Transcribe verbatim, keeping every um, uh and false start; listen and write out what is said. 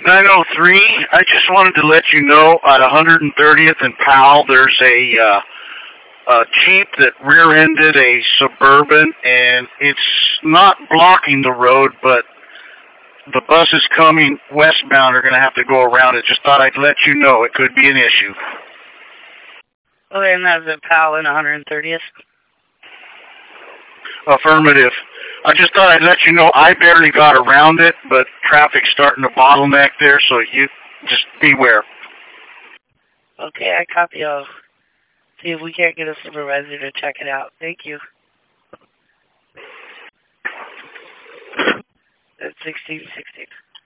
nine oh three, I just wanted to let you know at one hundred thirtieth and Powell, there's a, uh, a Jeep that rear-ended a Suburban, and it's not blocking the road, but the buses coming westbound are going to have to go around it. Just thought I'd let you know it could be an issue. Okay, and that's at Powell and one hundred thirtieth? Affirmative. I just thought I'd let you know I barely got around it, but traffic's starting to bottleneck there, so you just beware. Okay, I copy. I'll see if we can't get a supervisor to check it out. Thank you. That's sixteen sixteen.